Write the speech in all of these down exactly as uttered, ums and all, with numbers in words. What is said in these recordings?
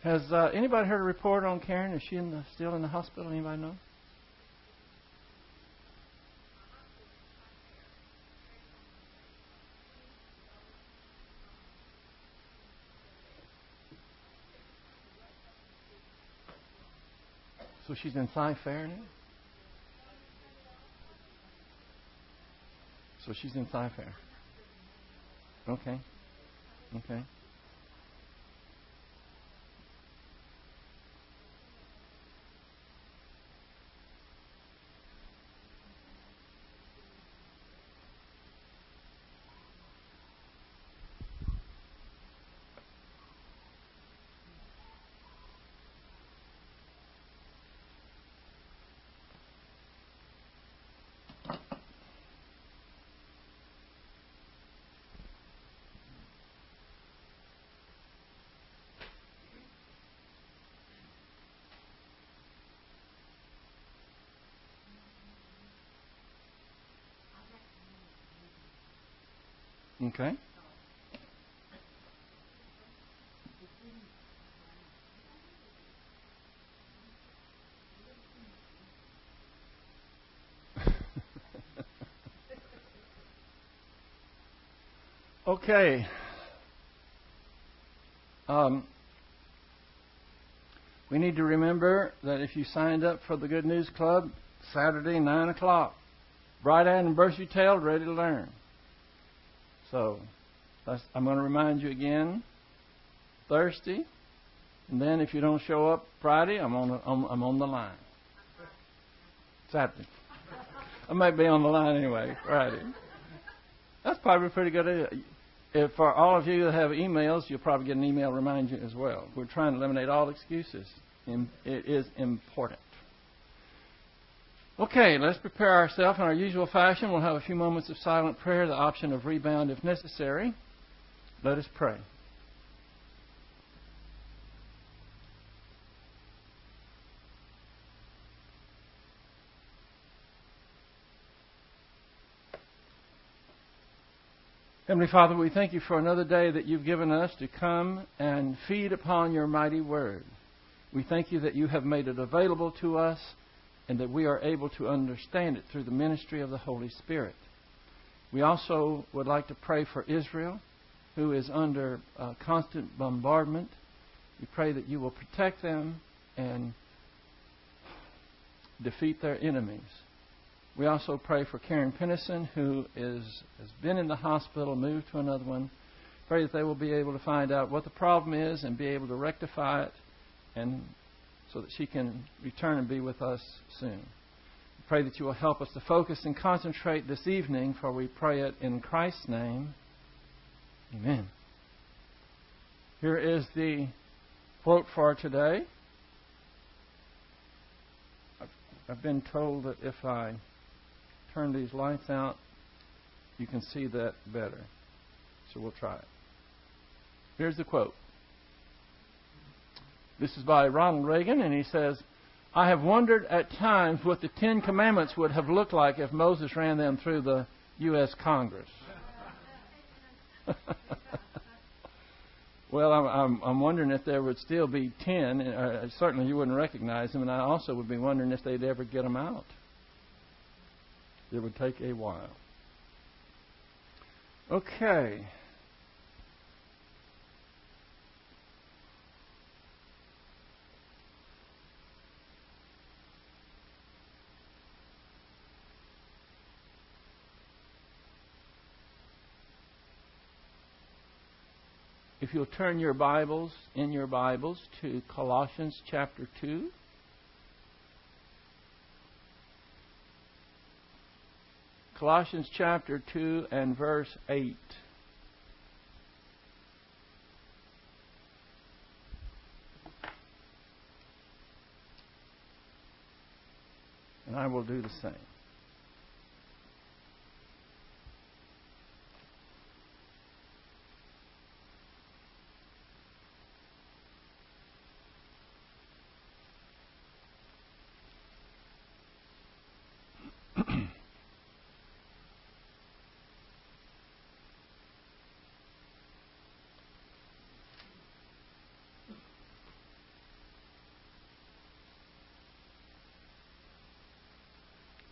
Has uh, anybody heard a report on Karen? Is she in the, still in the hospital? Anybody know? So she's in Cy-Fair now? So she's in Cy-Fair. Okay. Okay. Okay. Okay. Um, we need to remember that if you signed up for the Good News Club, Saturday, nine o'clock, bright-eyed and bushy-tailed, ready to learn. So that's, I'm going to remind you again, Thursday. And then if you don't show up Friday, I'm on the, I'm, I'm on the line. Saturday. I might be on the line anyway, Friday. That's probably a pretty good idea. If for all of you that have emails, you'll probably get an email remind you as well. We're trying to eliminate all excuses. It is important. Okay, let's prepare ourselves in our usual fashion. We'll have a few moments of silent prayer, the option of rebound if necessary. Let us pray. Heavenly Father, we thank you for another day that you've given us to come and feed upon your mighty word. We thank you that you have made it available to us and that we are able to understand it through the ministry of the Holy Spirit. We also would like to pray for Israel, who is under uh, constant bombardment. We pray that you will protect them and defeat their enemies. We also pray for Karen Pennison, who is, has been in the hospital, moved to another one. Pray that they will be able to find out what the problem is and be able to rectify it, and so that she can return and be with us soon. We pray that you will help us to focus and concentrate this evening, for we pray it in Christ's name. Amen. Here is the quote for today. I've, I've been told that if I turn these lights out, you can see that better. So we'll try it. Here's the quote. This is by Ronald Reagan, and he says, "I have wondered at times what the Ten Commandments would have looked like if Moses ran them through the U S Congress." Well, I'm, I'm, I'm wondering if there would still be ten. Uh, certainly you wouldn't recognize them, and I also would be wondering if they'd ever get them out. It would take a while. Okay. If you'll turn your Bibles, in your Bibles, to Colossians chapter two. Colossians chapter two and verse eight. And I will do the same.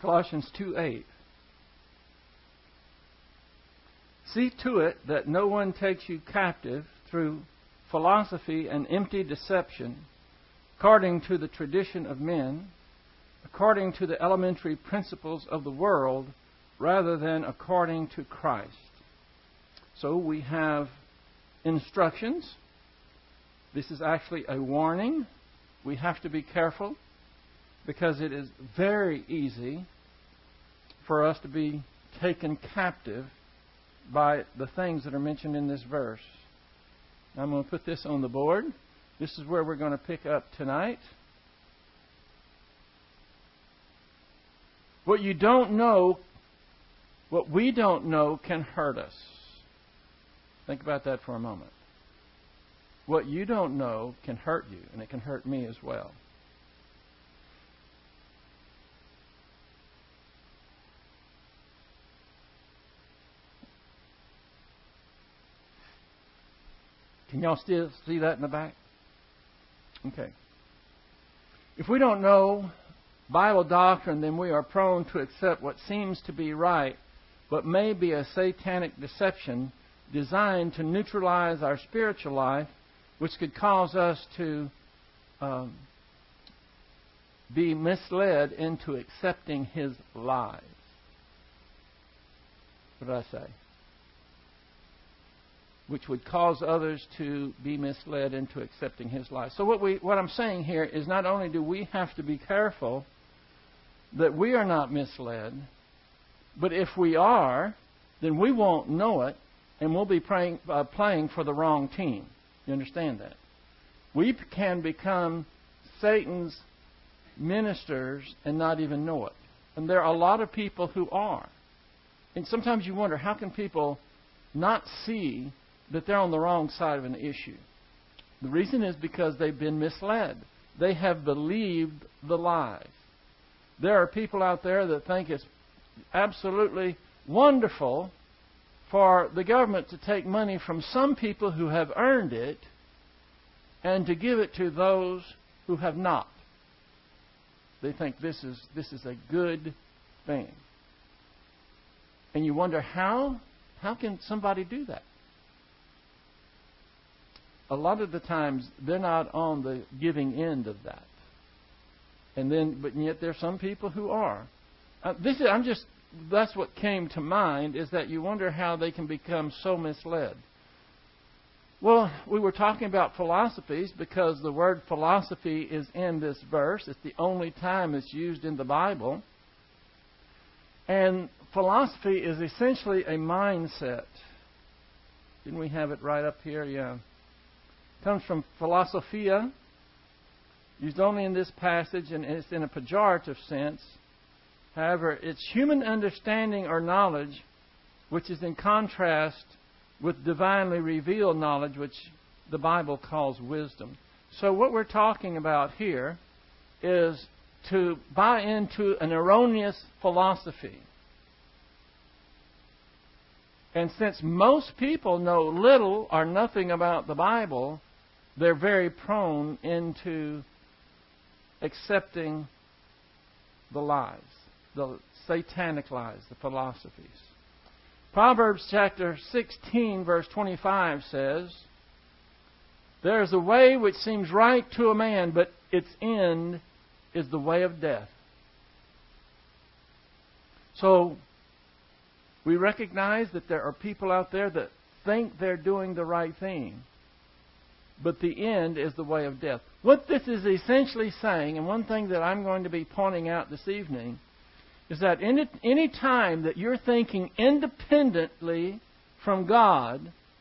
Colossians two eight. See to it that no one takes you captive through philosophy and empty deception, according to the tradition of men, according to the elementary principles of the world, rather than according to Christ. So we have instructions. This is actually a warning. We have to be careful because it is very easy for us to be taken captive by the things that are mentioned in this verse. Now I'm going to put this on the board. This is where we're going to pick up tonight. What you don't know, what we don't know can hurt us. Think about that for a moment. What you don't know can hurt you, and it can hurt me as well. Can y'all still see that in the back? Okay. If we don't know Bible doctrine, then we are prone to accept what seems to be right, but may be a satanic deception designed to neutralize our spiritual life, which could cause us to um, be misled into accepting His lies. What did I say? Which would cause others to be misled into accepting His lies. So what we, what I'm saying here is not only do we have to be careful that we are not misled, but if we are, then we won't know it, and we'll be praying, uh, playing for the wrong team. You understand that? We can become Satan's ministers and not even know it. And there are a lot of people who are. And sometimes you wonder, how can people not see that they're on the wrong side of an issue? The reason is because they've been misled. They have believed the lies. There are people out there that think it's absolutely wonderful for the government to take money from some people who have earned it and to give it to those who have not. They think this is this is a good thing. And you wonder, how how can somebody do that? A lot of the times they're not on the giving end of that. And then, but yet there are some people who are. Uh, this is, I'm just, that's what came to mind, is that you wonder how they can become so misled. Well, we were talking about philosophies because the word philosophy is in this verse. It's the only time it's used in the Bible. And philosophy is essentially a mindset. Didn't we have it right up here? Yeah. It comes from philosophia, used only in this passage, and it's in a pejorative sense. However, it's human understanding or knowledge, which is in contrast with divinely revealed knowledge, which the Bible calls wisdom. So what we're talking about here is to buy into an erroneous philosophy. And since most people know little or nothing about the Bible, they're very prone into accepting the lies, the satanic lies, the philosophies. Proverbs chapter sixteen, verse twenty-five says, "There is a way which seems right to a man, but its end is the way of death." So, we recognize that there are people out there that think they're doing the right thing, but the end is the way of death. What this is essentially saying, and one thing that I'm going to be pointing out this evening, is that any, any time that you're thinking independently from God,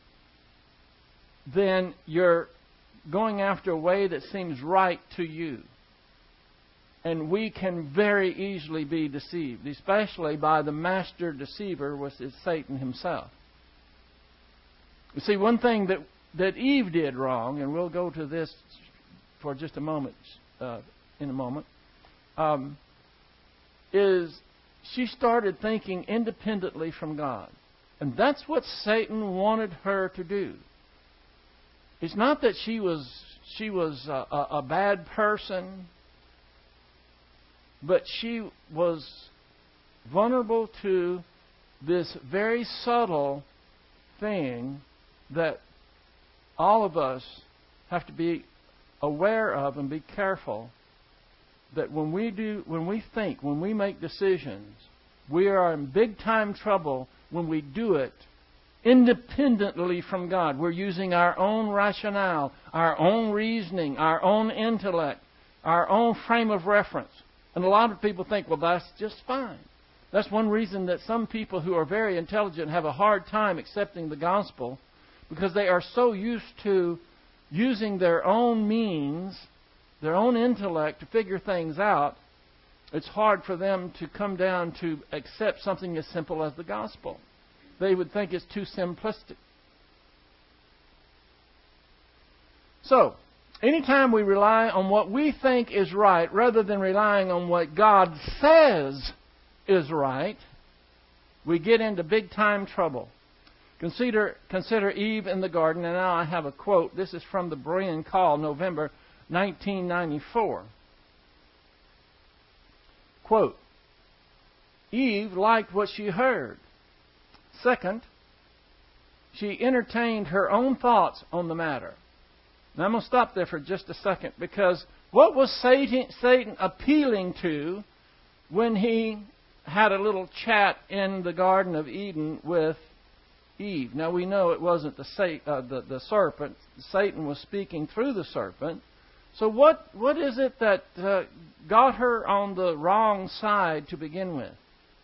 then you're going after a way that seems right to you. And we can very easily be deceived, especially by the master deceiver, which is Satan himself. You see, one thing that, that Eve did wrong, and we'll go to this for just a moment, uh, in a moment, um, is she started thinking independently from God. And that's what Satan wanted her to do. It's not that she was she was a, a, a bad person, but she was vulnerable to this very subtle thing that all of us have to be aware of and be careful, that when we do, when we think, when we make decisions, we are in big time trouble when we do it independently from God. We're using our own rationale, our own reasoning, our own intellect, our own frame of reference. And a lot of people think, well, that's just fine. That's one reason that some people who are very intelligent have a hard time accepting the gospel, because they are so used to using their own means, their own intellect to figure things out. It's hard for them to come down to accept something as simple as the gospel. They would think it's too simplistic. So, anytime we rely on what we think is right rather than relying on what God says is right, we get into big time trouble. Consider, consider Eve in the garden, and now I have a quote. This is from the Berean Call, November nineteen ninety-four. Quote, Eve liked what she heard. Second, she entertained her own thoughts on the matter. Now I'm going to stop there for just a second, because what was Satan, Satan appealing to when he had a little chat in the Garden of Eden with Eve? Now we know it wasn't the, uh, the, the serpent. Satan was speaking through the serpent. So what what is it that uh, got her on the wrong side to begin with?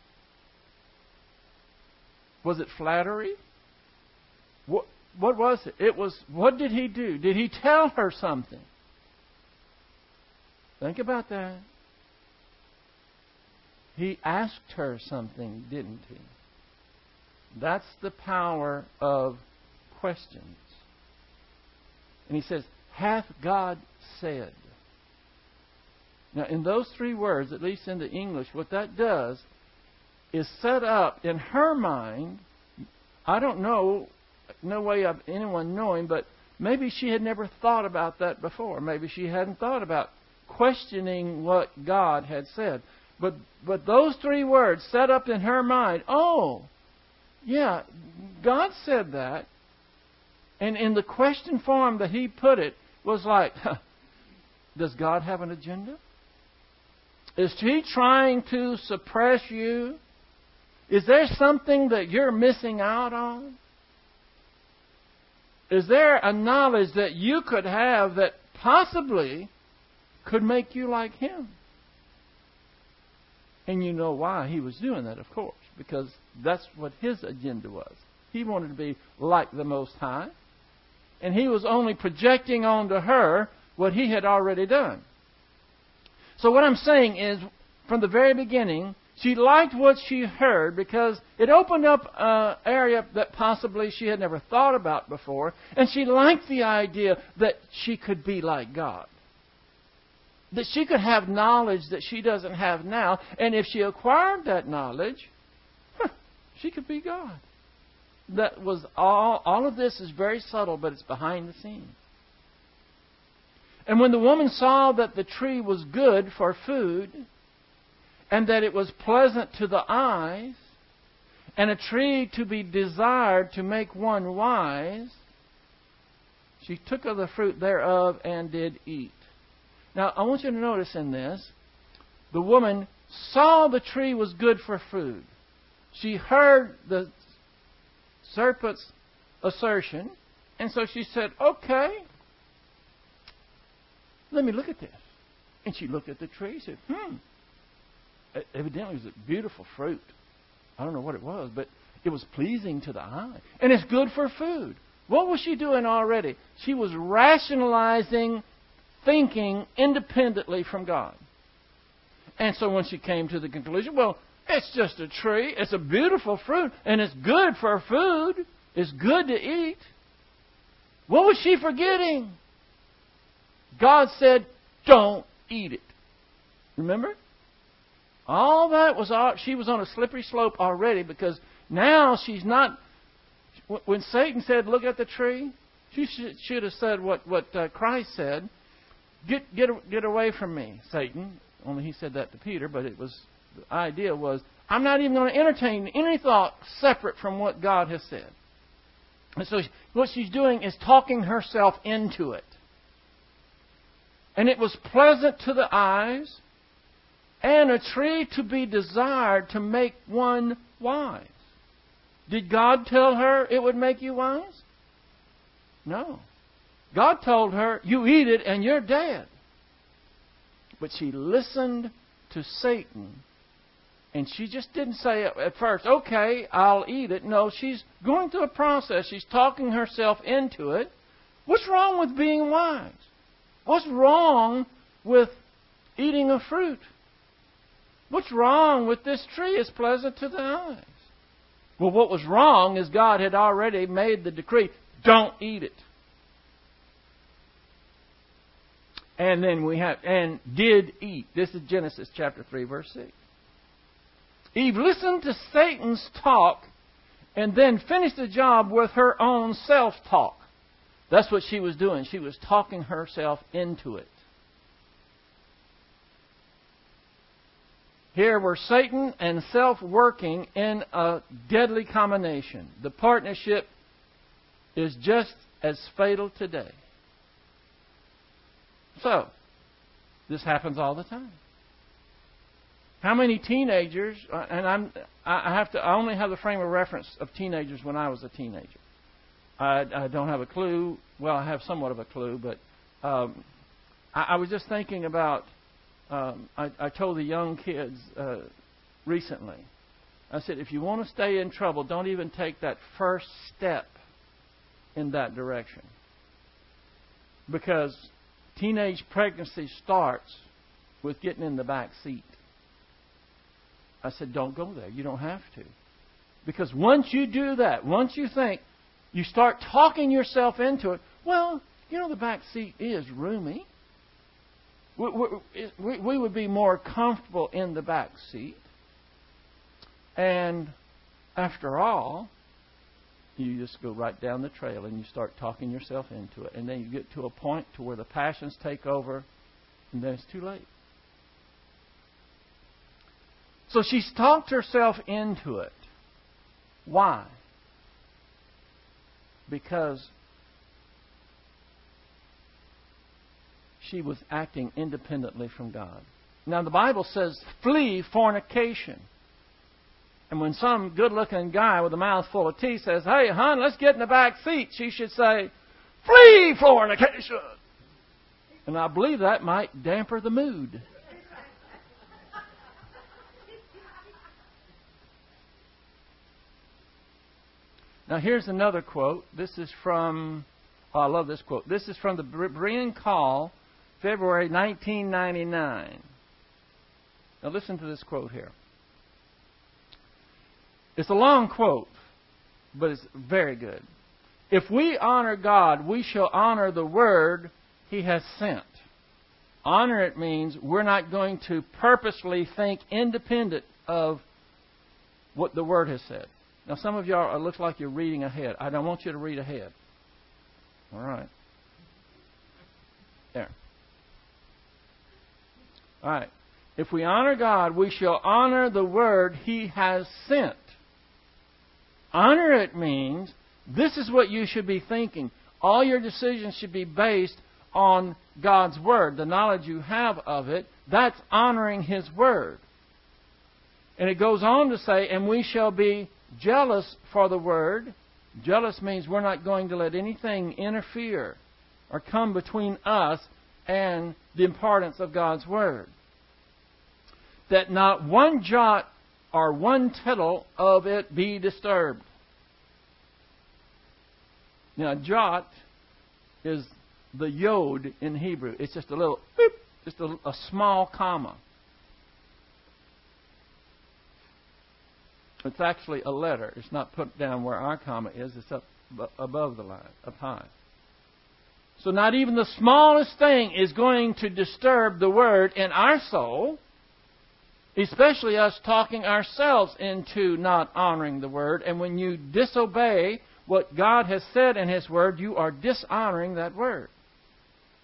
Was it flattery? What what was it? It was, what did he do? Did he tell her something? Think about that. He asked her something, didn't he? That's the power of questions. And he says, hath God said? Now, in those three words, at least in the English, what that does is set up in her mind, I don't know, no way of anyone knowing, but maybe she had never thought about that before. Maybe she hadn't thought about questioning what God had said. But but those three words set up in her mind, oh, yeah, God said that. And in the question form that he put it was like, does God have an agenda? Is he trying to suppress you? Is there something that you're missing out on? Is there a knowledge that you could have that possibly could make you like him? And you know why he was doing that, of course, because that's what his agenda was. He wanted to be like the Most High, and he was only projecting onto her what he had already done. So what I'm saying is, from the very beginning, she liked what she heard because it opened up an area that possibly she had never thought about before, and she liked the idea that she could be like God. That she could have knowledge that she doesn't have now, and if she acquired that knowledge, huh, she could be God. That was all. All of this is very subtle, but it's behind the scenes. And when the woman saw that the tree was good for food, and that it was pleasant to the eyes, and a tree to be desired to make one wise, she took of the fruit thereof and did eat. Now, I want you to notice in this, the woman saw the tree was good for food. She heard the serpent's assertion, and so she said, okay, let me look at this. And she looked at the tree and said, hmm, evidently it was a beautiful fruit. I don't know what it was, but it was pleasing to the eye. And it's good for food. What was she doing already? She was rationalizing thinking independently from God. And so when she came to the conclusion, well, it's just a tree, it's a beautiful fruit, and it's good for food, it's good to eat. What was she forgetting? God said, don't eat it. Remember? All that was, all, she was on a slippery slope already, because now she's not, when Satan said, look at the tree, she should, should have said what, what uh, Christ said. Get get get away from me, Satan. Only he said that to Peter, but it was the idea was, I'm not even going to entertain any thought separate from what God has said. And so what she's doing is talking herself into it. And it was pleasant to the eyes, and a tree to be desired to make one wise. Did God tell her it would make you wise? No. God told her, you eat it and you're dead. But she listened to Satan. And she just didn't say at first, okay, I'll eat it. No, she's going through a process. She's talking herself into it. What's wrong with being wise? What's wrong with eating a fruit? What's wrong with this tree? It's pleasant to the eyes. Well, what was wrong is God had already made the decree, don't eat it. And then we have, and did eat. This is Genesis chapter three, verse six. Eve listened to Satan's talk and then finished the job with her own self-talk. That's what she was doing. She was talking herself into it. Here were Satan and self working in a deadly combination. The partnership is just as fatal today. So, this happens all the time. How many teenagers, and I'm, I have to, I only have the frame of reference of teenagers when I was a teenager. I, I don't have a clue. Well, I have somewhat of a clue, but um, I, I was just thinking about, um, I, I told the young kids uh, recently, I said, if you want to stay in trouble, don't even take that first step in that direction. Because teenage pregnancy starts with getting in the back seat. I said, don't go there. You don't have to. Because once you do that, once you think, you start talking yourself into it, well, you know, the back seat is roomy. We, we, we would be more comfortable in the back seat. And after all, you just go right down the trail and you start talking yourself into it. And then you get to a point to where the passions take over, and then it's too late. So she's talked herself into it. Why? Because she was acting independently from God. Now the Bible says, flee fornication. And when some good-looking guy with a mouth full of teeth says, hey, hon, let's get in the back seat, she should say, flee fornication. And I believe that might damper the mood. Now here's another quote. This is from, oh, I love this quote. This is from the Berean Call, February nineteen ninety-nine. Now listen to this quote here. It's a long quote, but it's very good. If we honor God, we shall honor the Word He has sent. Honor it means we're not going to purposely think independent of what the Word has said. Now, some of y'all, it looks like you're reading ahead. I don't want you to read ahead. All right. There. All right. If we honor God, we shall honor the Word He has sent. Honor it means this is what you should be thinking. All your decisions should be based on God's Word, the knowledge you have of it. That's honoring His Word. And it goes on to say, and we shall be jealous for the Word. Jealous means we're not going to let anything interfere or come between us and the importance of God's Word. That not one jot or one tittle of it be disturbed. Now, jot is the yod in Hebrew. It's just a little, beep, just a, a small comma. It's actually a letter. It's not put down where our comma is. It's up above the line, up high. So not even the smallest thing is going to disturb the Word in our soul, especially us talking ourselves into not honoring the Word. And when you disobey what God has said in His Word, you are dishonoring that Word.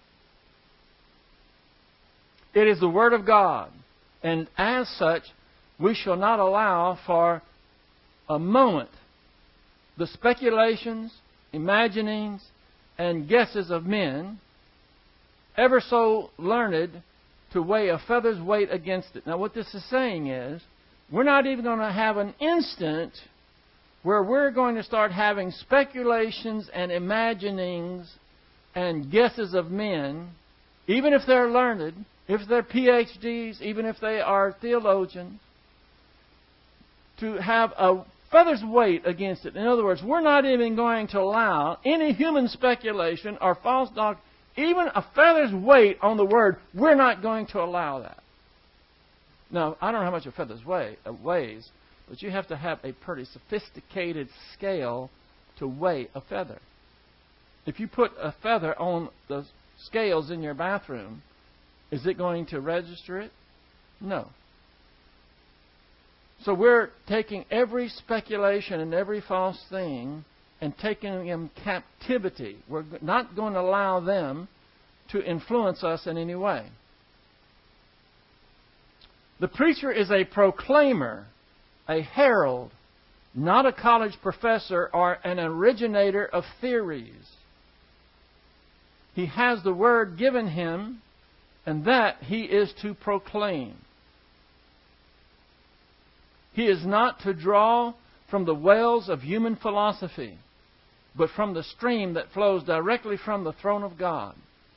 It is the Word of God. And as such, we shall not allow for a moment the speculations, imaginings, and guesses of men, ever so learned, to weigh a feather's weight against it. Now, what this is saying is, we're not even going to have an instant where we're going to start having speculations and imaginings and guesses of men, even if they're learned, if they're P H Ds, even if they are theologians, to have a feather's weight against it. In other words, we're not even going to allow any human speculation or false doctrine, even a feather's weight on the Word. We're not going to allow that. Now, I don't know how much a feather's weigh, uh, weighs, but you have to have a pretty sophisticated scale to weigh a feather. If you put a feather on the scales in your bathroom, is it going to register it? No. So we're taking every speculation and every false thing and taking them captivity. We're not going to allow them to influence us in any way. The preacher is a proclaimer, a herald, not a college professor or an originator of theories. He has the word given him, and that he is to proclaim. He is not to draw from the wells of human philosophy, but from the stream that flows directly from the throne of God.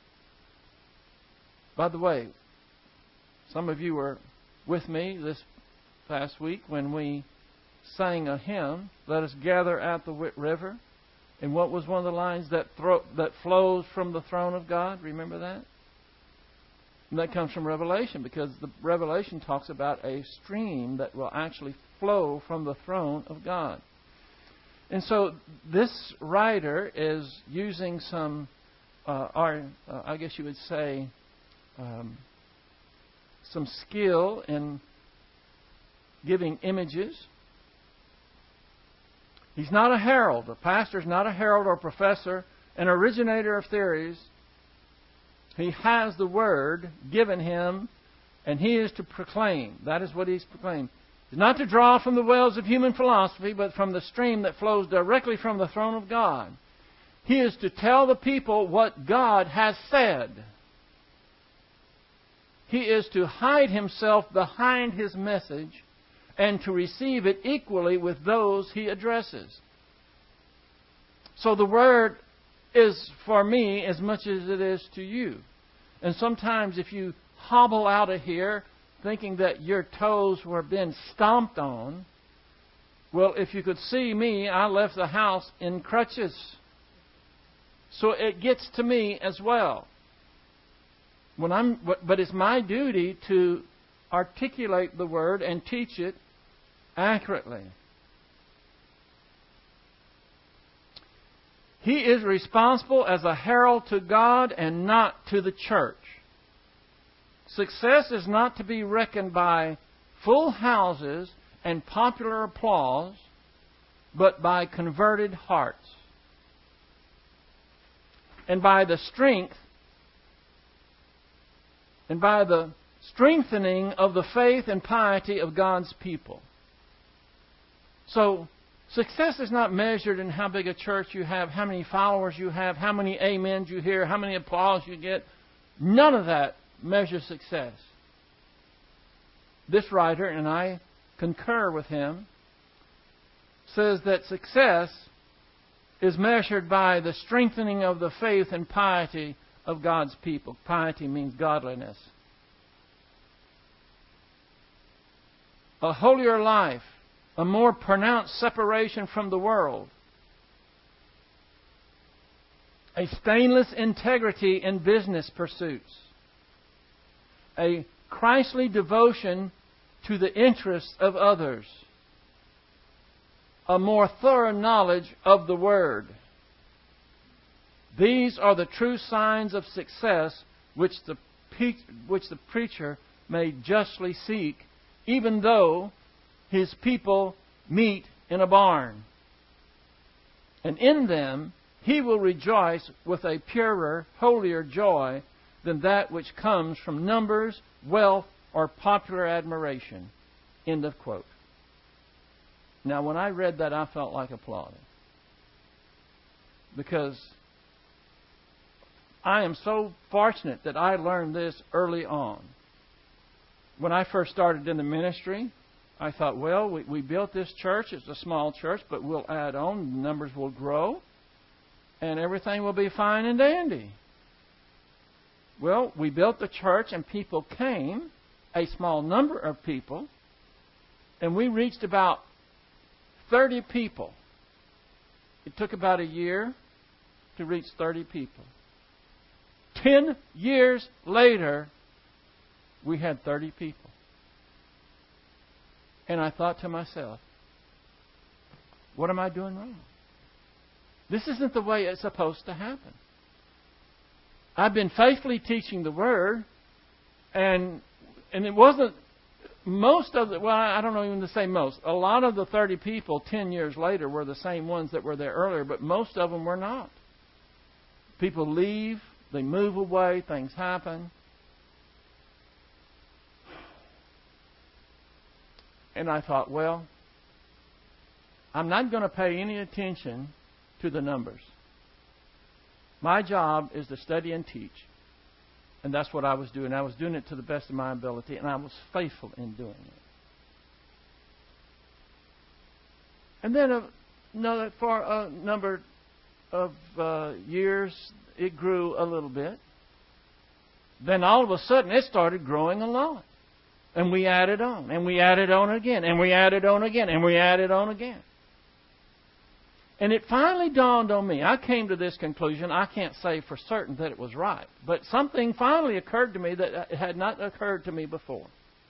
By the way, some of you were with me this past week when we sang a hymn, "Let Us Gather at the River." And what was one of the lines? That thro- that flows from the throne of God. Remember that? And that comes from Revelation, because the Revelation talks about a stream that will actually flow from the throne of God. And so this writer is using some, uh, or, uh, I guess you would say, um, some skill in giving images. He's not a herald. A pastor is not a herald or professor, an originator of theories. He has the word given him, and he is to proclaim. That is what he's proclaimed. He's not to draw from the wells of human philosophy, but from the stream that flows directly from the throne of God. He is to tell the people what God has said. He is to hide himself behind his message and to receive it equally with those he addresses. So the word is for me as much as it is to you. And sometimes if you hobble out of here thinking that your toes were being stomped on, well, if you could see me, I left the house in crutches. So it gets to me as well. When I'm, but it's my duty to articulate the word and teach it accurately. He is responsible as a herald to God and not to the church. Success is not to be reckoned by full houses and popular applause, but by converted hearts. And by the strength, and by the strengthening of the faith and piety of God's people. So, success is not measured in how big a church you have, how many followers you have, how many amens you hear, how many applause you get. None of that measures success. This writer, and I concur with him, says that success is measured by the strengthening of the faith and piety of God's people. Piety means godliness. A holier life, a more pronounced separation from the world, a stainless integrity in business pursuits, a Christly devotion to the interests of others, a more thorough knowledge of the Word. These are the true signs of success which the, which the preacher may justly seek, even though his people meet in a barn. And in them he will rejoice with a purer, holier joy than that which comes from numbers, wealth, or popular admiration. End of quote. Now, when I read that, I felt like applauding. Because I am so fortunate that I learned this early on. When I first started in the ministry, I thought, well, we, we built this church. It's a small church, but we'll add on. The numbers will grow. And everything will be fine and dandy. Well, we built the church and people came, a small number of people, and we reached about thirty people. It took about a year to reach thirty people. Ten years later, we had thirty people. And I thought to myself, what am I doing wrong? This isn't the way it's supposed to happen. I've been faithfully teaching the Word, and and it wasn't most of the, well, I don't know even to say most. A lot of the thirty people ten years later were the same ones that were there earlier, but most of them were not. People leave, they move away, things happen. And I thought, well, I'm not going to pay any attention to the numbers. My job is to study and teach. And that's what I was doing. I was doing it to the best of my ability, and I was faithful in doing it. And then uh, another, for a number of uh, years, it grew a little bit. Then all of a sudden, it started growing a lot. And we added on, and we added on again, and we added on again, and we added on again. And it finally dawned on me. I came to this conclusion. I can't say for certain that it was right. But something finally occurred to me that had not occurred to me before.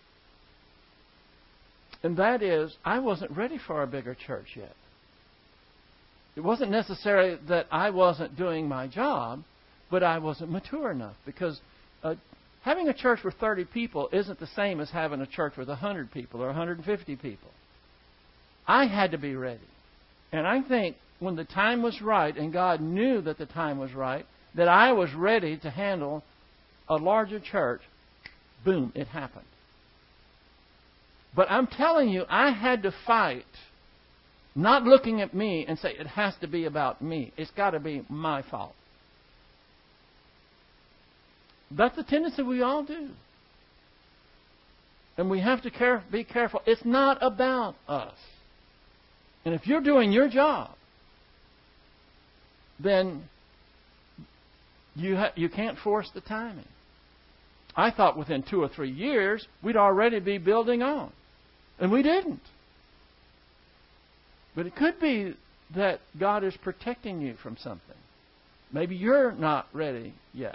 And that is, I wasn't ready for a bigger church yet. It wasn't necessarily that I wasn't doing my job, but I wasn't mature enough. Because uh, having a church with thirty people isn't the same as having a church with one hundred people or one hundred fifty people. I had to be ready. And I think when the time was right, and God knew that the time was right, that I was ready to handle a larger church, boom, it happened. But I'm telling you, I had to fight, not looking at me and say, it has to be about me. It's got to be my fault. That's the tendency we all do. And we have to care, be careful. It's not about us. And if you're doing your job, then you ha- you can't force the timing. I thought within two or three years, we'd already be building on. And we didn't. But it could be that God is protecting you from something. Maybe you're not ready yet.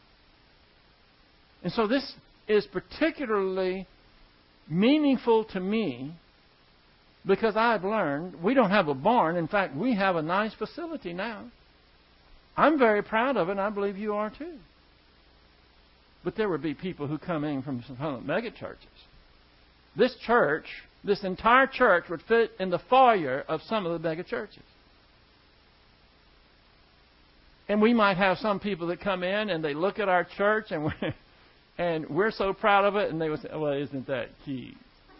And so this is particularly meaningful to me because I've learned we don't have a barn. In fact, we have a nice facility now. I'm very proud of it, and I believe you are too. But there would be people who come in from some mega churches. This church, this entire church would fit in the foyer of some of the mega churches. And we might have some people that come in and they look at our church and we're, and we're so proud of it, and they would say, well, isn't that cute?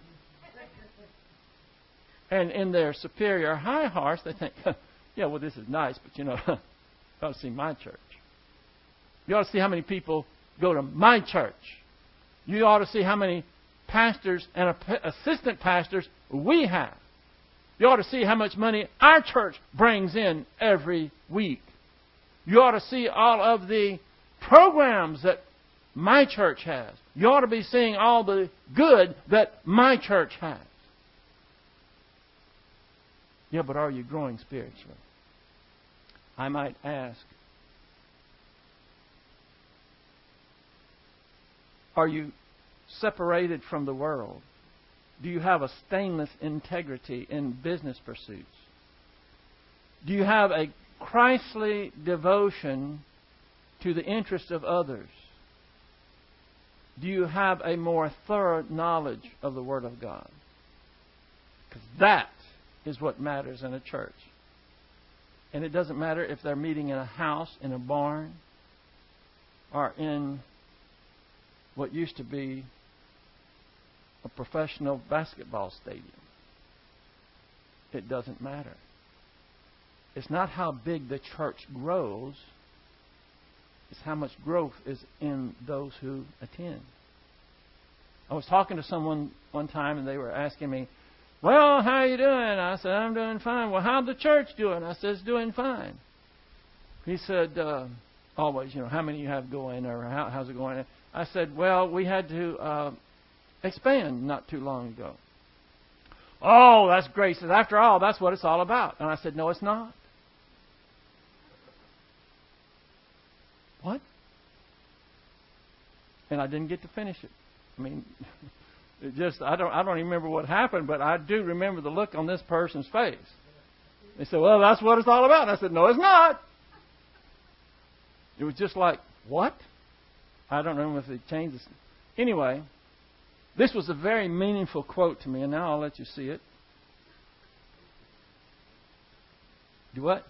And in their superior high hearts, they think, yeah, well, this is nice, but you know, you ought to see my church. You ought to see how many people go to my church. You ought to see how many pastors and assistant pastors we have. You ought to see how much money our church brings in every week. You ought to see all of the programs that my church has. You ought to be seeing all the good that my church has. Yeah, but are you growing spiritually? I might ask, are you separated from the world? Do you have a stainless integrity in business pursuits? Do you have a Christly devotion to the interest of others? Do you have a more thorough knowledge of the Word of God? Because that is what matters in a church. And it doesn't matter if they're meeting in a house, in a barn, or in what used to be a professional basketball stadium. It doesn't matter. It's not how big the church grows. It's how much growth is in those who attend. I was talking to someone one time, and they were asking me, well, how are you doing? I said, I'm doing fine. Well, how's the church doing? I said, it's doing fine. He said, uh, always, you know, how many you have going, or how, how's it going? I said, well, we had to uh, expand not too long ago. Oh, that's great. He said, after all, that's what it's all about. And I said, no, it's not. What? And I didn't get to finish it. I mean, it just I don't I don't even remember what happened, but I do remember the look on this person's face. They said, well, that's what it's all about. And I said, no, it's not. It was just like, what? I don't remember if it changed this. Anyway, this was a very meaningful quote to me, and now I'll let you see it. Do what?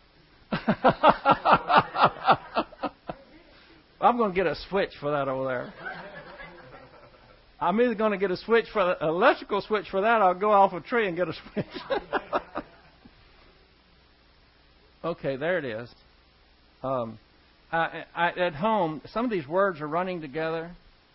I'm going to get a switch for that over there. I'm either going to get a switch for the electrical switch for that, or I'll go off a tree and get a switch. Okay, there it is. Um, I, I, at home, some of these words are running together.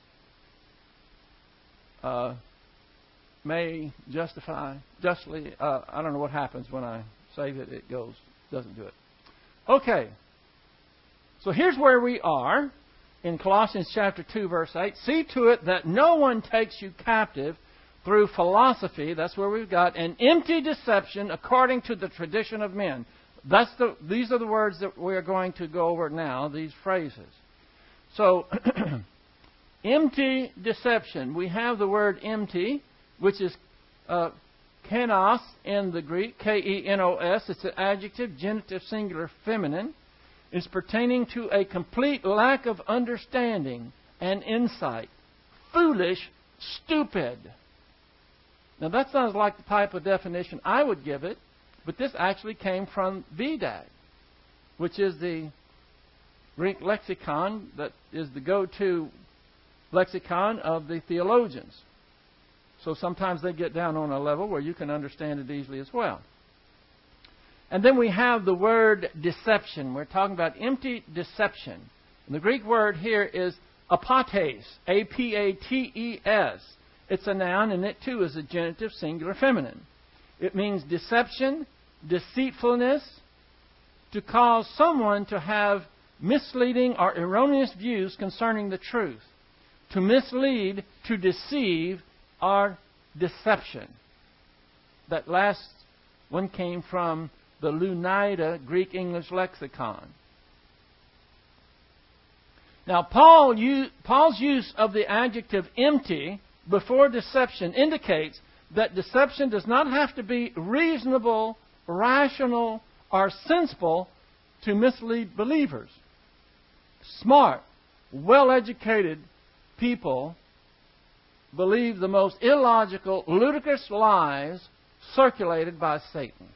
Uh, may, justify, justly. Uh, I don't know what happens when I save it. It goes, doesn't do it. Okay. So here's where we are in Colossians chapter two, verse eight. See to it that no one takes you captive through philosophy, that's where we've got, an empty deception according to the tradition of men. That's the, these are the words that we're going to go over now, these phrases. So, empty deception. We have the word empty, which is uh, kenos in the Greek, K E N O S. It's an adjective, genitive, singular, feminine. It's pertaining to a complete lack of understanding and insight. Foolish, stupid. Now that sounds like the type of definition I would give it, but this actually came from V D A G, which is the Greek lexicon that is the go-to lexicon of the theologians. So sometimes they get down on a level where you can understand it easily as well. And then we have the word deception. We're talking about empty deception. And the Greek word here is apates, A P A T E S. It's a noun, and it too is a genitive, singular, feminine. It means deception, deceitfulness, to cause someone to have misleading or erroneous views concerning the truth. To mislead, to deceive, or deception. That last one came from the Lounaida Greek-English lexicon. Now, Paul, Paul's use of the adjective empty before deception indicates that deception does not have to be reasonable, rational, or sensible to mislead believers. Smart, well-educated people believe the most illogical, ludicrous lies circulated by Satan.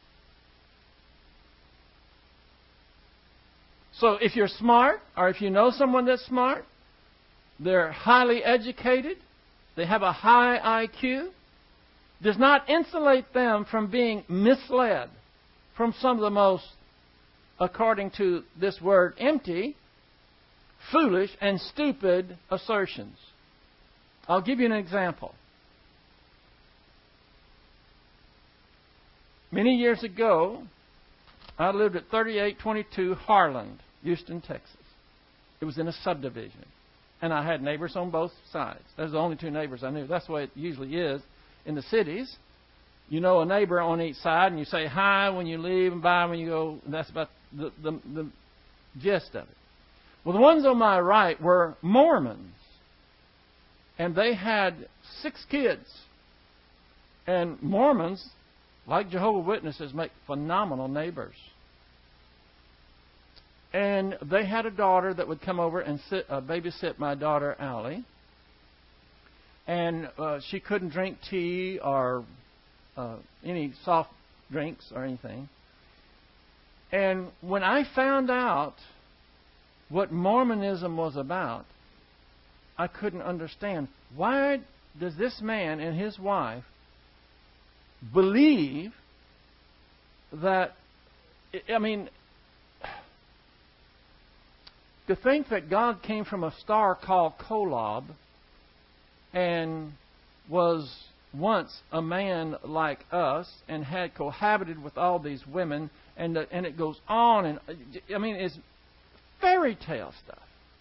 So if you're smart, or if you know someone that's smart, they're highly educated, they have a high I Q, does not insulate them from being misled from some of the most, according to this word, empty, foolish, and stupid assertions. I'll give you an example. Many years ago, I lived at thirty-eight twenty-two Harland, Houston, Texas. It was in a subdivision. And I had neighbors on both sides. Those are the only two neighbors I knew. That's the way it usually is in the cities. You know a neighbor on each side, and you say hi when you leave and bye when you go. And that's about the, the, the gist of it. Well, the ones on my right were Mormons. And they had six kids. And Mormons, like Jehovah's Witnesses, make phenomenal neighbors. And they had a daughter that would come over and sit, uh, babysit my daughter, Allie. And uh, she couldn't drink tea or uh, any soft drinks or anything. And when I found out what Mormonism was about, I couldn't understand. Why does this man and his wife believe that, I mean, to think that God came from a star called Kolob and was once a man like us and had cohabited with all these women, and uh, and it goes on, and I mean, it's fairy tale stuff.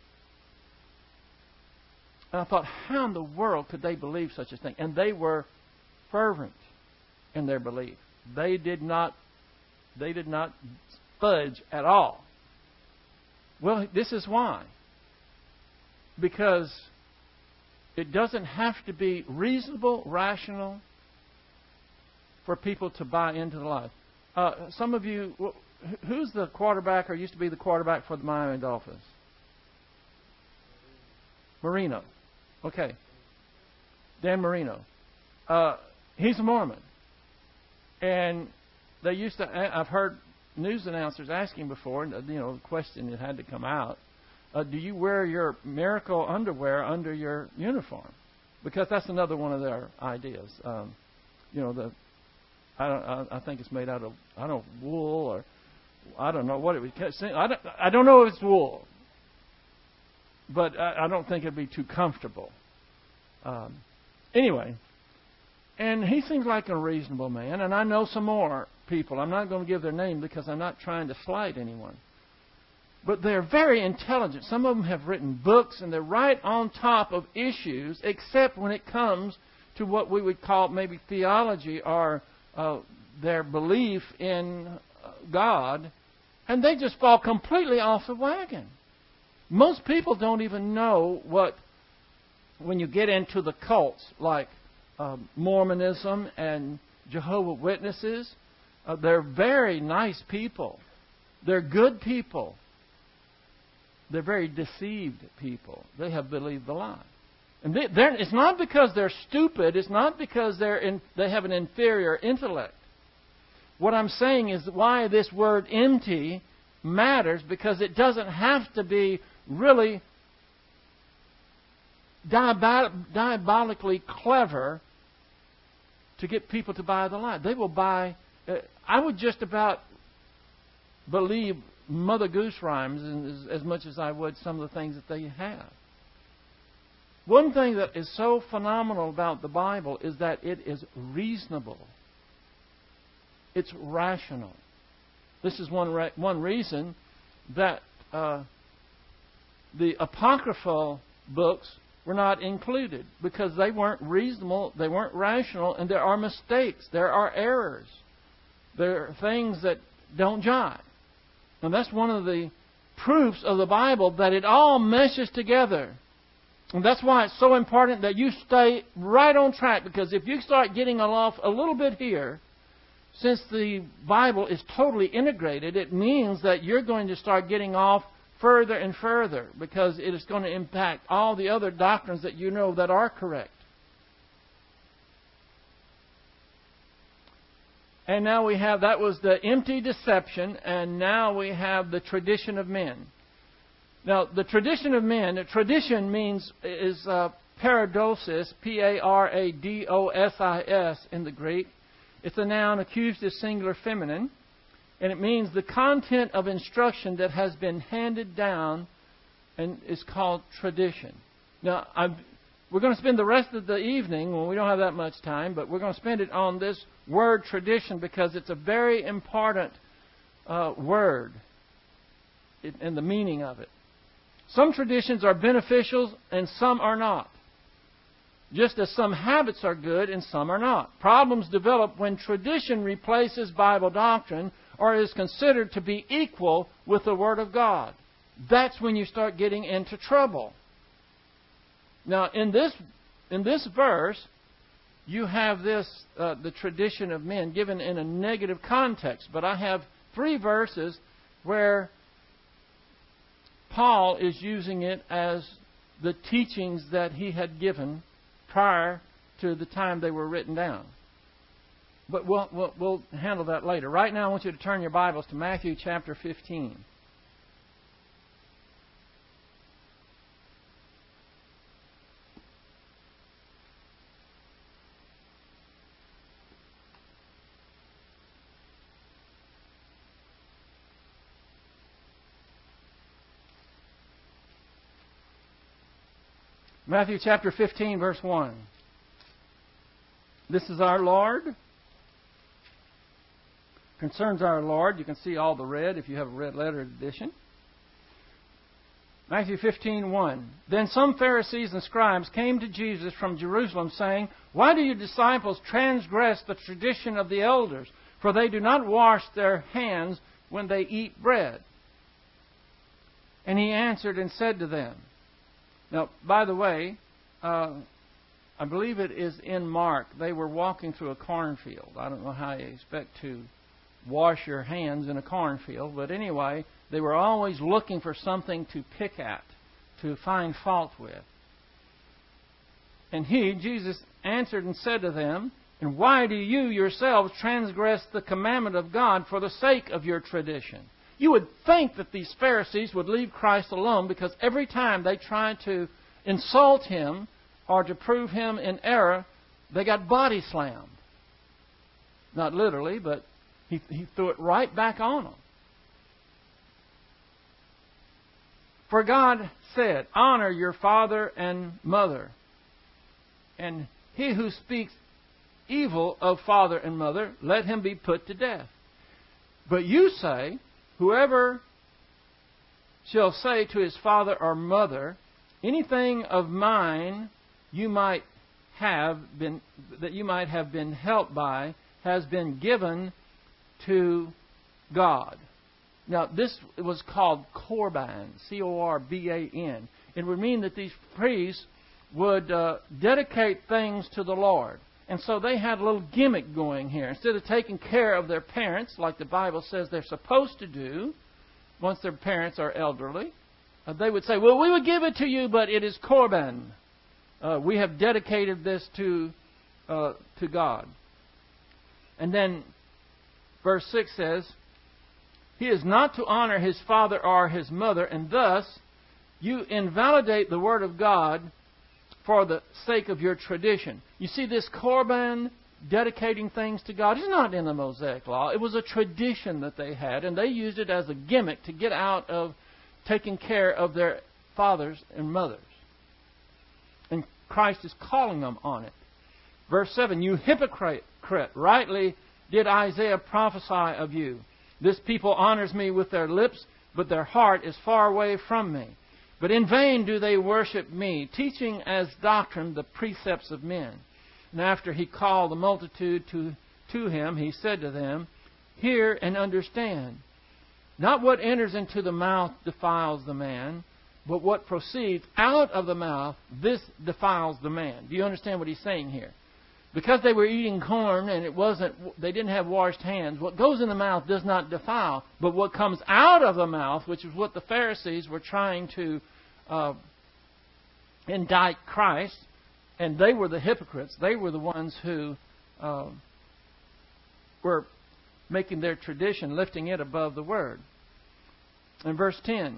And I thought, how in the world could they believe such a thing? And they were fervent in their belief. They did not, they did not fudge at all. Well, this is why. Because it doesn't have to be reasonable, rational for people to buy into the lie. Uh, some of you, who's the quarterback or used to be the quarterback for the Miami Dolphins? Marino. Okay. Dan Marino. Uh, he's a Mormon. And they used to, I've heard news announcers asking before, you know, the question that had to come out, uh, do you wear your miracle underwear under your uniform? Because that's another one of their ideas. Um, you know, the I don't. I, I think it's made out of I don't know wool or I don't know what it would. I don't. I don't know if it's wool, but I, I don't think it'd be too comfortable. Um, anyway, and he seems like a reasonable man, and I know some more people. I'm not going to give their name because I'm not trying to slight anyone. But they're very intelligent. Some of them have written books, and they're right on top of issues, except when it comes to what we would call maybe theology or uh, their belief in God, and they just fall completely off the wagon. Most people don't even know what, when you get into the cults like um, Mormonism and Jehovah's Witnesses, uh, they're very nice people. They're good people. They're very deceived people. They have believed the lie. And they, it's not because they're stupid. It's not because they're in, they have an inferior intellect. What I'm saying is why this word empty matters, because it doesn't have to be really diabol- diabolically clever to get people to buy the lie. They will buy... Uh, I would just about believe Mother Goose rhymes as, as much as I would some of the things that they have. One thing that is so phenomenal about the Bible is that it is reasonable. It's rational. This is one re- one reason that uh, the apocryphal books were not included, because they weren't reasonable, they weren't rational, and there are mistakes, there are errors, there are things that don't jive. And that's one of the proofs of the Bible, that it all meshes together. And that's why it's so important that you stay right on track, because if you start getting off a little bit here, since the Bible is totally integrated, it means that you're going to start getting off further and further, because it is going to impact all the other doctrines that you know that are correct. And now we have, that was the empty deception, and now we have the tradition of men. Now, the tradition of men, tradition means, is uh, paradosis, P A R A D O S I S in the Greek. It's a noun, accusative singular feminine, and it means the content of instruction that has been handed down and is called tradition. Now, I've, we're going to spend the rest of the evening, when we don't have that much time, but we're going to spend it on this word tradition, because it's a very important uh, word in, in the meaning of it. Some traditions are beneficial and some are not. Just as some habits are good and some are not. Problems develop when tradition replaces Bible doctrine or is considered to be equal with the Word of God. That's when you start getting into trouble. Now, in this in this verse, you have this, uh, the tradition of men, given in a negative context. But I have three verses where Paul is using it as the teachings that he had given prior to the time they were written down. But we'll, we'll, we'll handle that later. Right now I want you to turn your Bibles to Matthew chapter fifteen. Matthew chapter fifteen, verse one. This is our Lord. Concerns our Lord. You can see all the red if you have a red letter edition. Matthew fifteen, one. Then some Pharisees and scribes came to Jesus from Jerusalem, saying, Why do your disciples transgress the tradition of the elders? For they do not wash their hands when they eat bread. And he answered and said to them. Now, by the way, uh, I believe it is in Mark. They were walking through a cornfield. I don't know how you expect to wash your hands in a cornfield. But anyway, they were always looking for something to pick at, to find fault with. And he, Jesus, answered and said to them, And why do you yourselves transgress the commandment of God for the sake of your tradition? You would think that these Pharisees would leave Christ alone, because every time they tried to insult Him or to prove Him in error, they got body slammed. Not literally, but He, he threw it right back on them. For God said, Honor your father and mother. And he who speaks evil of father and mother, let him be put to death. But you say, Whoever shall say to his father or mother, Anything of mine you might have been that you might have been helped by has been given to God. Now, this was called Corban, C O R B A N. It would mean that these priests would uh, dedicate things to the Lord. And so they had a little gimmick going here. Instead of taking care of their parents, like the Bible says they're supposed to do, once their parents are elderly, uh, they would say, well, we would give it to you, but it is Corban. Uh, we have dedicated this to uh, to God. And then verse six says, He is not to honor his father or his mother, and thus you invalidate the word of God for the sake of your tradition. You see, this Corban, dedicating things to God, is not in the Mosaic Law. It was a tradition that they had, and they used it as a gimmick to get out of taking care of their fathers and mothers. And Christ is calling them on it. Verse seven, You hypocrite, rightly did Isaiah prophesy of you. This people honors me with their lips, but their heart is far away from me. But in vain do they worship me, teaching as doctrine the precepts of men. And after he called the multitude to, to him, he said to them, Hear and understand. Not what enters into the mouth defiles the man, but what proceeds out of the mouth, this defiles the man. Do you understand what he's saying here? Because they were eating corn and it wasn't, they didn't have washed hands, what goes in the mouth does not defile. But what comes out of the mouth, which is what the Pharisees were trying to uh, indict Christ, and they were the hypocrites. They were the ones who uh, were making their tradition, lifting it above the Word. In verse ten,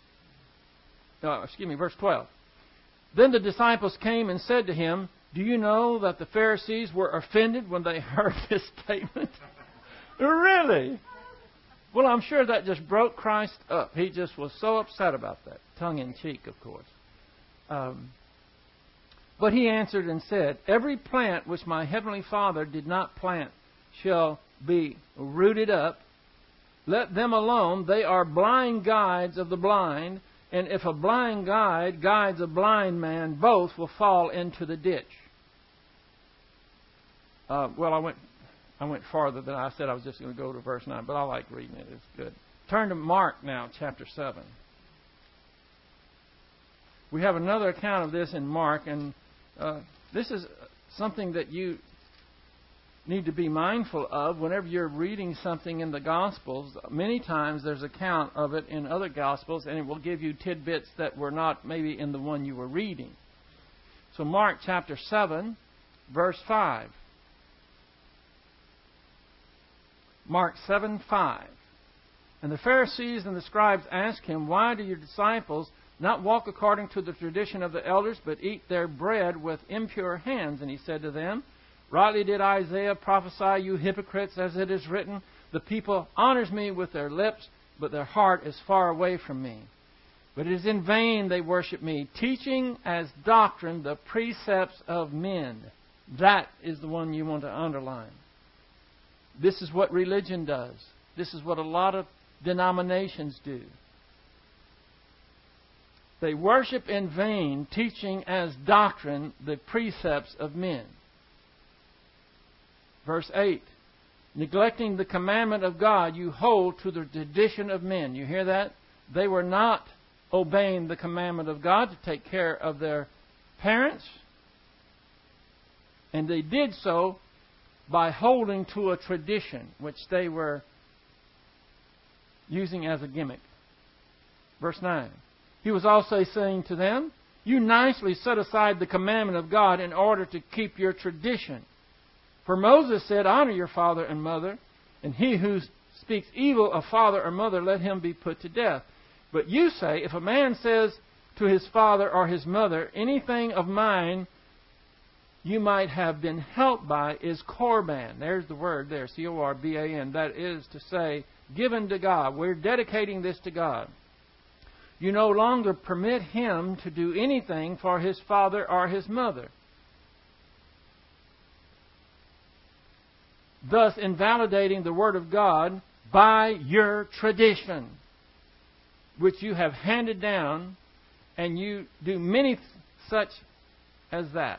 uh, excuse me, verse twelve. Then the disciples came and said to him, Do you know that the Pharisees were offended when they heard this statement? Really? Well, I'm sure that just broke Christ up. He just was so upset about that. Tongue in cheek, of course. Um, but he answered and said, Every plant which my heavenly Father did not plant shall be rooted up. Let them alone. They are blind guides of the blind. And if a blind guide guides a blind man, both will fall into the ditch. Uh, well, I went I went farther than I said I was just going to go to verse nine, but I like reading it. It's good. Turn to Mark now, chapter seven. We have another account of this in Mark, and uh, this is something that you need to be mindful of whenever you're reading something in the Gospels. Many times there's account of it in other Gospels, and it will give you tidbits that were not maybe in the one you were reading. So Mark chapter seven, verse five. Mark seven five. And the Pharisees and the scribes asked him, Why do your disciples not walk according to the tradition of the elders, but eat their bread with impure hands? And he said to them, Rightly did Isaiah prophesy, you hypocrites, as it is written, The people honors me with their lips, but their heart is far away from me. But it is in vain they worship me, teaching as doctrine the precepts of men. That is the one you want to underline. This is what religion does. This is what a lot of denominations do. They worship in vain, teaching as doctrine the precepts of men. Verse eight. Neglecting the commandment of God, you hold to the tradition of men. You hear that? They were not obeying the commandment of God to take care of their parents. And they did so by holding to a tradition which they were using as a gimmick. Verse nine. He was also saying to them, you nicely set aside the commandment of God in order to keep your tradition. For Moses said, honor your father and mother, and he who speaks evil of father or mother, let him be put to death. But you say, if a man says to his father or his mother, anything of mine you might have been helped by is korban. There's the word there, C O R B A N. That is to say, given to God. We're dedicating this to God. You no longer permit him to do anything for his father or his mother, thus invalidating the Word of God by your tradition, which you have handed down, and you do many such as that.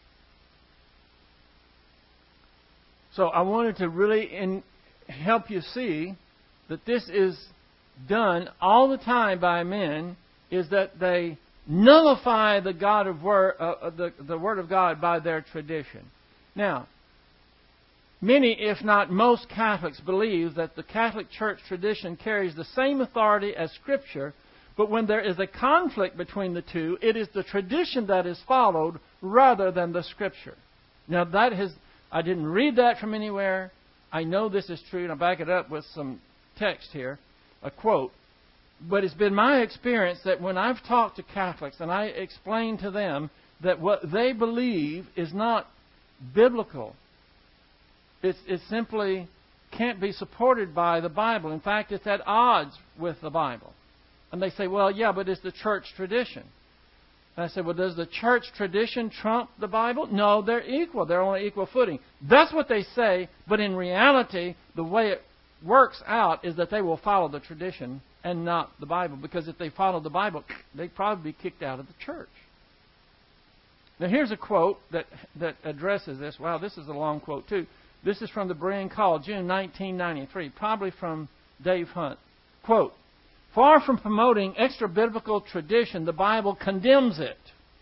So I wanted to really in, help you see that this is done all the time by men, is that they nullify the God of word, uh, the, the Word of God by their tradition. Now, many, if not most, Catholics believe that the Catholic Church tradition carries the same authority as Scripture, but when there is a conflict between the two, it is the tradition that is followed rather than the Scripture. Now, that has, I didn't read that from anywhere. I know this is true, and I'll back it up with some text here, a quote. But it's been my experience that when I've talked to Catholics and I explain to them that what they believe is not biblical, It's, it simply can't be supported by the Bible. In fact, it's at odds with the Bible. And they say, well, yeah, but it's the church tradition. And I say, well, does the church tradition trump the Bible? No, they're equal. They're on equal footing. That's what they say, but in reality, the way it works out is that they will follow the tradition and not the Bible. Because if they followed the Bible, they'd probably be kicked out of the church. Now, here's a quote that, that addresses this. Wow, this is a long quote, too. This is from the Berean Call, June nineteen ninety-three, probably from Dave Hunt. Quote, far from promoting extra-biblical tradition, the Bible condemns it.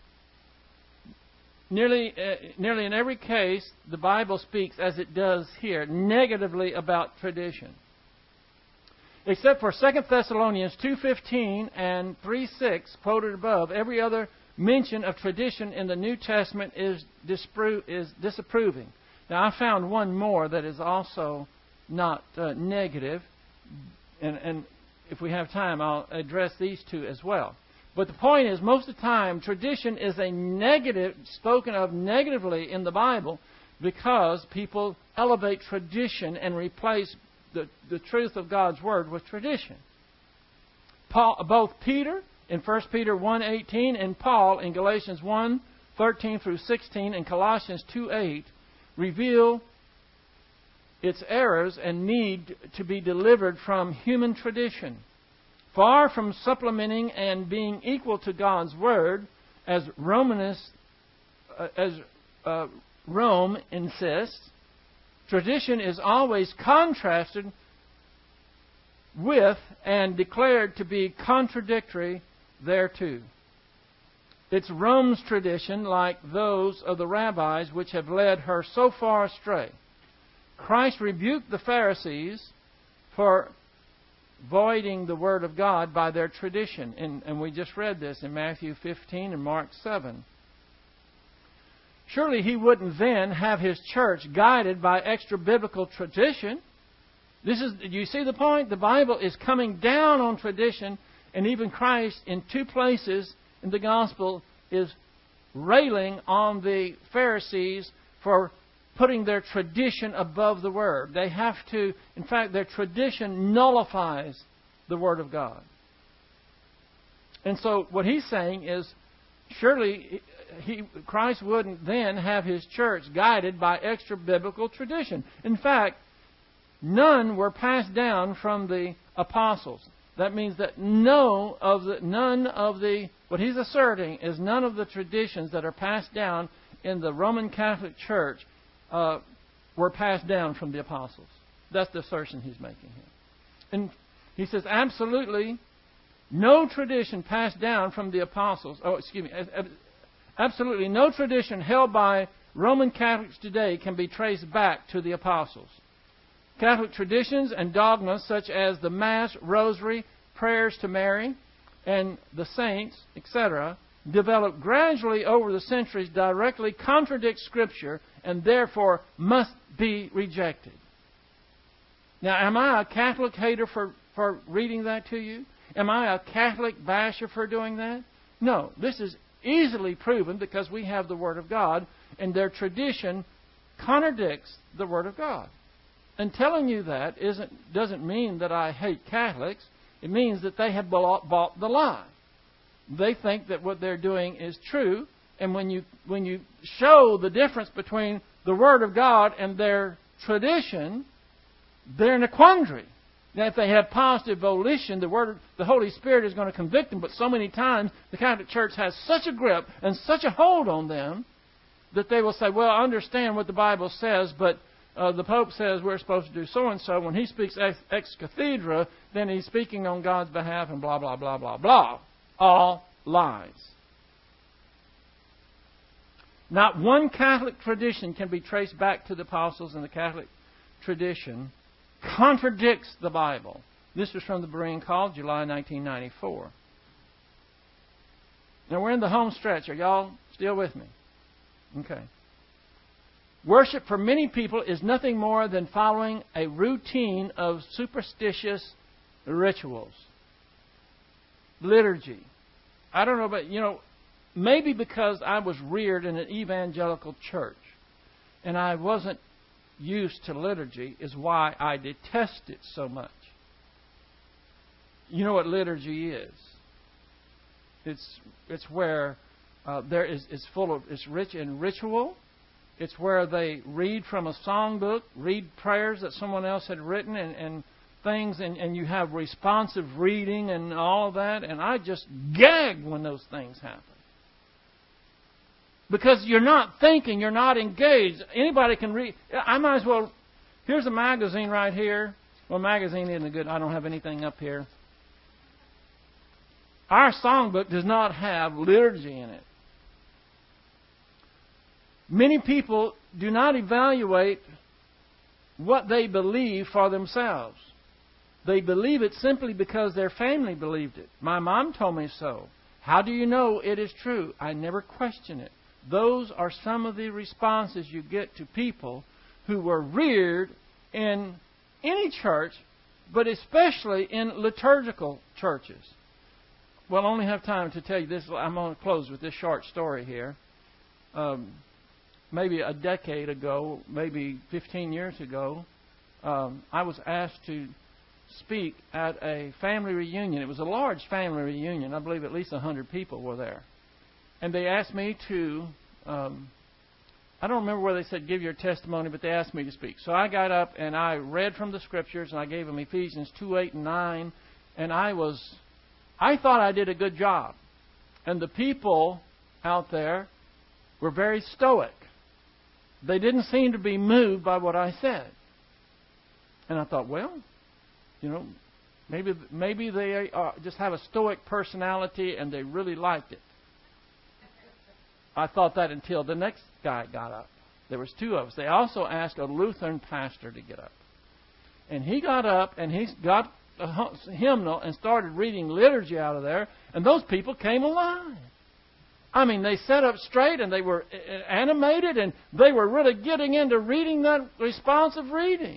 Nearly, uh, nearly in every case, the Bible speaks, as it does here, negatively about tradition. Except for Second Thessalonians two fifteen and three six, quoted above, every other mention of tradition in the New Testament is, dispro- is disapproving. Now, I found one more that is also not uh, negative, and, and if we have time, I'll address these two as well. But the point is, most of the time, tradition is a negative, spoken of negatively in the Bible, because people elevate tradition and replace the, the truth of God's Word with tradition. Paul, both Peter in First Peter one eighteen and Paul in Galatians one thirteen through sixteen and Colossians two eight reveal its errors and need to be delivered from human tradition. Far from supplementing and being equal to God's Word, as Romanus, uh, as uh, Rome insists, tradition is always contrasted with and declared to be contradictory thereto. It's Rome's tradition, like those of the rabbis, which have led her so far astray. Christ rebuked the Pharisees for voiding the Word of God by their tradition. And, and we just read this in Matthew fifteen and Mark seven. Surely He wouldn't then have His church guided by extra-biblical tradition. This is, you see the point? The Bible is coming down on tradition, and even Christ in two places in the Gospel is railing on the Pharisees for putting their tradition above the Word. They have to, in fact, their tradition nullifies the Word of God. And so what he's saying is, surely he, Christ wouldn't then have his church guided by extra biblical tradition. In fact, none were passed down from the apostles. That means that no of the, none of the, what he's asserting is none of the traditions that are passed down in the Roman Catholic Church uh, were passed down from the apostles. That's the assertion he's making here. And he says, absolutely no tradition passed down from the apostles. Oh, excuse me. Absolutely no tradition held by Roman Catholics today can be traced back to the apostles. Catholic traditions and dogmas such as the Mass, Rosary, prayers to Mary, and the saints, et cetera, developed gradually over the centuries, directly contradict Scripture, and therefore must be rejected. Now, am I a Catholic hater for, for reading that to you? Am I a Catholic basher for doing that? No. This is easily proven because we have the Word of God, and their tradition contradicts the Word of God. And telling you that isn't, doesn't mean that I hate Catholics. It means that they have bought, bought the lie. They think that what they're doing is true, and when you when you show the difference between the Word of God and their tradition, they're in a quandary. Now, if they have positive volition, the Word, the Holy Spirit is going to convict them. But so many times, the Catholic Church has such a grip and such a hold on them that they will say, "Well, I understand what the Bible says, but uh, the Pope says we're supposed to do so and so. When he speaks ex, ex cathedra, then he's speaking on God's behalf, and blah blah blah blah blah." All lies. Not one Catholic tradition can be traced back to the apostles, and the Catholic tradition contradicts the Bible. This was from the Berean Call, July nineteen ninety-four. Now we're in the home stretch. Are y'all still with me? Okay. Worship for many people is nothing more than following a routine of superstitious rituals. Liturgy. I don't know, but, you know, maybe because I was reared in an evangelical church and I wasn't used to liturgy is why I detest it so much. You know what liturgy is? It's it's where uh, there is it's full of it's rich in ritual. It's where they read from a songbook, read prayers that someone else had written, and, and things, and, and you have responsive reading and all of that. And I just gag when those things happen. Because you're not thinking, you're not engaged. Anybody can read. I might as well. Here's a magazine right here. Well, magazine isn't good. I don't have anything up here. Our songbook does not have liturgy in it. Many people do not evaluate what they believe for themselves. They believe it simply because their family believed it. My mom told me so. How do you know it is true? I never question it. Those are some of the responses you get to people who were reared in any church, but especially in liturgical churches. Well, I only have time to tell you this. I'm going to close with this short story here. Um, maybe a decade ago, maybe fifteen years ago, um, I was asked to speak at a family reunion. It was a large family reunion. I believe at least one hundred people were there. And they asked me to, um, I don't remember whether they said give your testimony, but they asked me to speak. So I got up and I read from the Scriptures, and I gave them Ephesians two, eight, and nine. And I was, I thought I did a good job. And the people out there were very stoic. They didn't seem to be moved by what I said. And I thought, well, you know, maybe maybe they uh, just have a stoic personality and they really liked it. I thought that until the next guy got up. There was two of us. They also asked a Lutheran pastor to get up. And he got up and he got a hymnal and started reading liturgy out of there. And those people came alive. I mean, they sat up straight and they were animated and they were really getting into reading that responsive reading.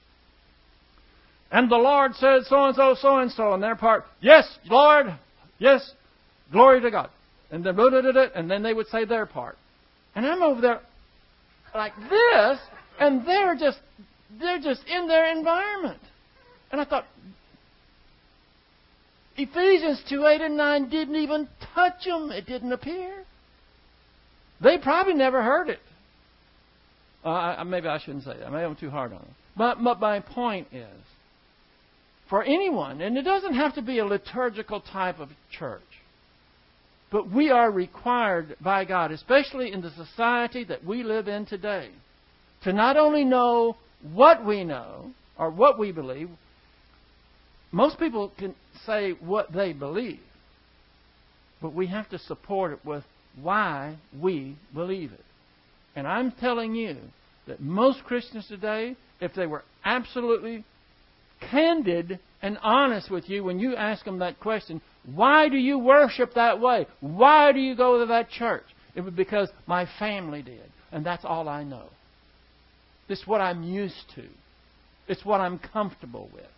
And the Lord said so-and-so, so-and-so, and their part, yes, Lord, yes, glory to God. And then, and then they would say their part. And I'm over there like this, and they're just, they're just in their environment. And I thought, Ephesians two, eight and nine didn't even touch them. It didn't appear. They probably never heard it. Uh, I, maybe I shouldn't say that. Maybe I'm too hard on them. But, but my point is, for anyone, and it doesn't have to be a liturgical type of church, but we are required by God, especially in the society that we live in today, to not only know what we know or what we believe. Most people can say what they believe, but we have to support it with why we believe it. And I'm telling you that most Christians today, if they were absolutely candid and honest with you when you ask them that question, why do you worship that way? Why do you go to that church? It was because my family did, and that's all I know. It's what I'm used to. It's what I'm comfortable with.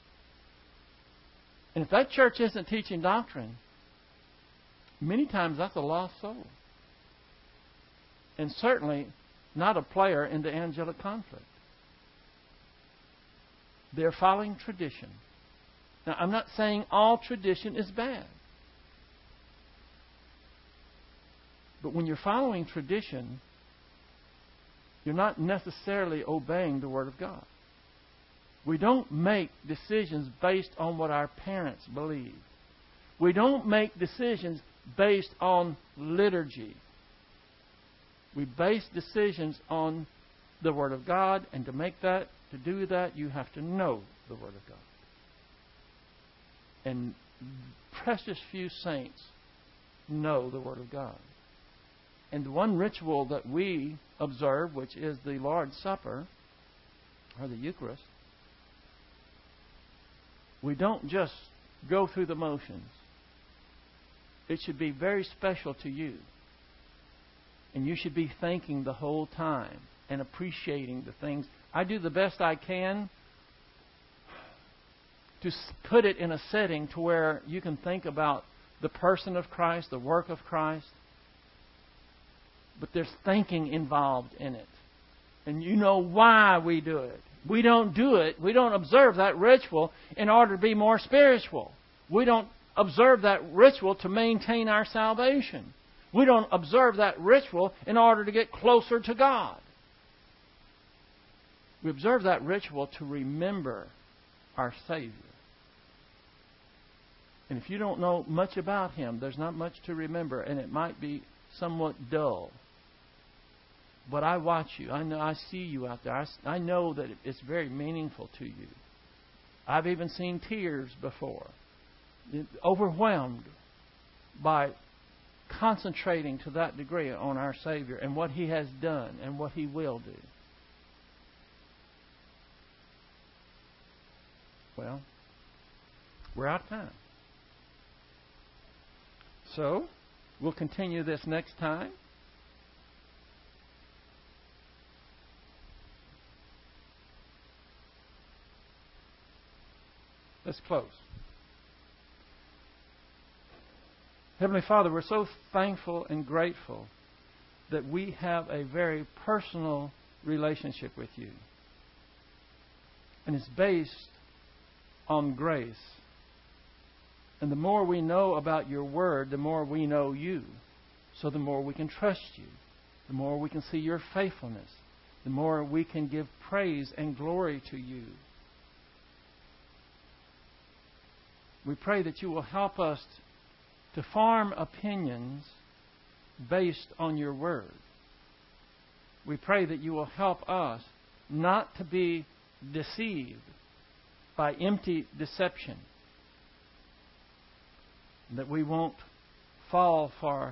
And if that church isn't teaching doctrine, many times that's a lost soul. And certainly not a player in the angelic conflict. They're following tradition. Now, I'm not saying all tradition is bad. But when you're following tradition, you're not necessarily obeying the Word of God. We don't make decisions based on what our parents believe. We don't make decisions based on liturgy. We base decisions on the Word of God, and to make that, to do that, you have to know the Word of God. And precious few saints know the Word of God. And the one ritual that we observe, which is the Lord's Supper, or the Eucharist, we don't just go through the motions. It should be very special to you. And you should be thinking the whole time and appreciating the things. I do the best I can to put it in a setting to where you can think about the person of Christ, the work of Christ. But there's thinking involved in it. And you know why we do it. We don't do it, we don't observe that ritual in order to be more spiritual. We don't observe that ritual to maintain our salvation. We don't observe that ritual in order to get closer to God. We observe that ritual to remember our Savior. And if you don't know much about Him, there's not much to remember, and it might be somewhat dull. But I watch you. I know. I see you out there. I, I know that it's very meaningful to you. I've even seen tears before. Overwhelmed by concentrating to that degree on our Savior and what He has done and what He will do. Well, we're out of time. So, we'll continue this next time. Let's close. Heavenly Father, we're so thankful and grateful that we have a very personal relationship with you. And it's based on grace. And the more we know about your Word, the more we know you. So the more we can trust you. The more we can see your faithfulness. The more we can give praise and glory to you. We pray that you will help us to form opinions based on your Word. We pray that you will help us not to be deceived by empty deception. That we won't fall for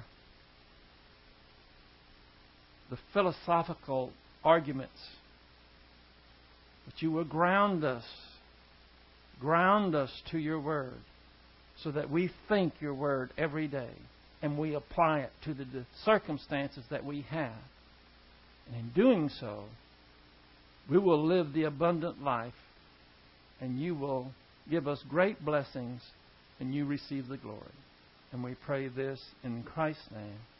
the philosophical arguments. But you will ground us, ground us to your Word, so that we think your Word every day and we apply it to the circumstances that we have. And in doing so, we will live the abundant life, and you will give us great blessings, and you receive the glory. And we pray this in Christ's name.